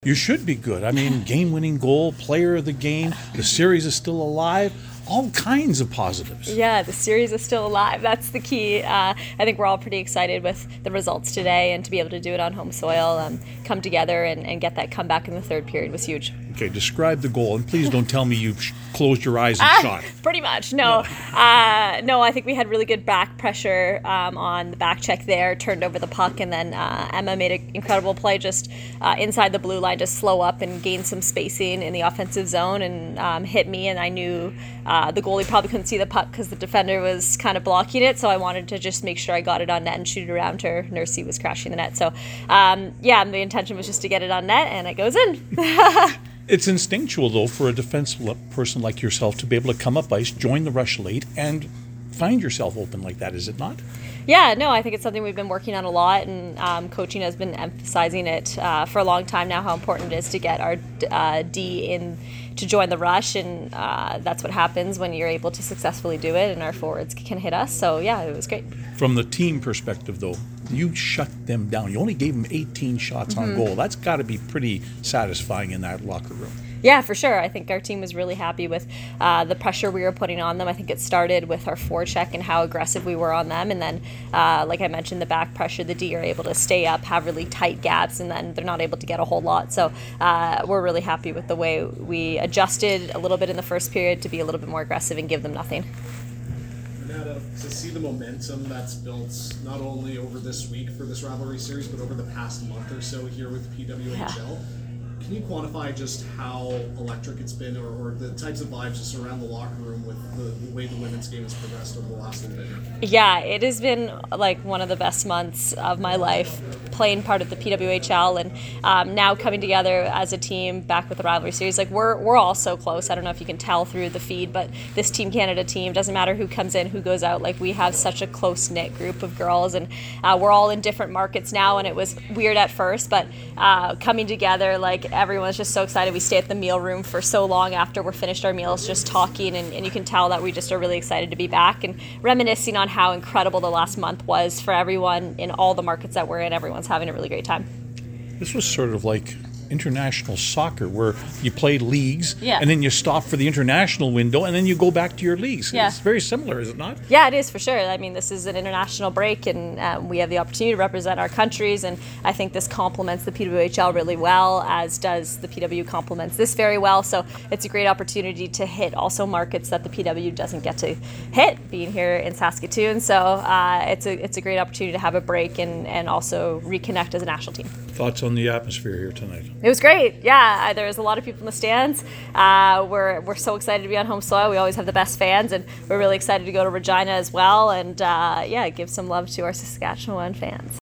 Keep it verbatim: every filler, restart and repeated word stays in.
You should be good. I mean, game-winning goal, player of the game, the series is still alive. All kinds of positives. Yeah, the series is still alive. That's the key. Uh, I think we're all pretty excited with the results today, and to be able to do it on home soil, um, come together and, and get that comeback in the third period was huge. Okay, describe the goal, and please don't tell me you sh- closed your eyes and Ah, shot. Pretty much, no. Yeah. Uh, no, I think we had really good back pressure um, on the back check there, turned over the puck, and then uh, Emma made an incredible play just uh, inside the blue line, just slow up and gain some spacing in the offensive zone, and um, hit me, and I knew uh, the goalie probably couldn't see the puck because the defender was kind of blocking it, so I wanted to just make sure I got it on net and shoot it around her. Nursey was crashing the net, so um, yeah, the intention was just to get it on net, and it goes in. It's instinctual, though, for a defensive person like yourself to be able to come up ice, join the rush late, and find yourself open like that, is it not? Yeah, no, I think it's something we've been working on a lot, and um, coaching has been emphasizing it uh, for a long time now, how important it is to get our uh, D in to join the rush, and uh, that's what happens when you're able to successfully do it, and our forwards can hit us. So, yeah, it was great. From the team perspective, though, you shut them down. You only gave them eighteen shots mm-hmm. on goal. That's got to be pretty satisfying in that locker room. Yeah, for sure. I think our team was really happy with uh, the pressure we were putting on them. I think it started with our forecheck and how aggressive we were on them. And then, uh, like I mentioned, the back pressure, the D are able to stay up, have really tight gaps, and then they're not able to get a whole lot. So uh, we're really happy with the way we adjusted a little bit in the first period to be a little bit more aggressive and give them nothing. Renata, to see the momentum that's built not only over this week for this rivalry series, but over the past month or so here with P W H L, yeah. Can you quantify just how electric it's been, or, or the types of vibes just around the locker room with the, the way the women's game has progressed over the last little bit here? Yeah, it has been like one of the best months of my life, playing part of the P W H L, and um, now coming together as a team back with the rivalry series. Like we're we're all so close. I don't know if you can tell through the feed, but this Team Canada team, doesn't matter who comes in, who goes out. Like we have such a close knit group of girls, and uh, we're all in different markets now. And it was weird at first, but uh, coming together, like. Everyone's just so excited. We stay at the meal room for so long after we're finished our meals, just talking, and, and you can tell that we just are really excited to be back and reminiscing on how incredible the last month was for everyone in all the markets that we're in. Everyone's having a really great time. This was sort of like international soccer, where you play leagues yeah. and then you stop for the international window and then you go back to your leagues. Yeah. It's very similar, is it not? Yeah, it is for sure. I mean, this is an international break, and um, we have the opportunity to represent our countries, and I think this complements the P W H L really well, as does the P W complements this very well. So it's a great opportunity to hit also markets that the P W doesn't get to hit, being here in Saskatoon. So uh, it's a it's a great opportunity to have a break and, and also reconnect as a national team. Thoughts on the atmosphere here tonight? It was great. Yeah, there was a lot of people in the stands. Uh, we're we're so excited to be on home soil. We always have the best fans, and we're really excited to go to Regina as well. And uh, yeah, give some love to our Saskatchewan fans.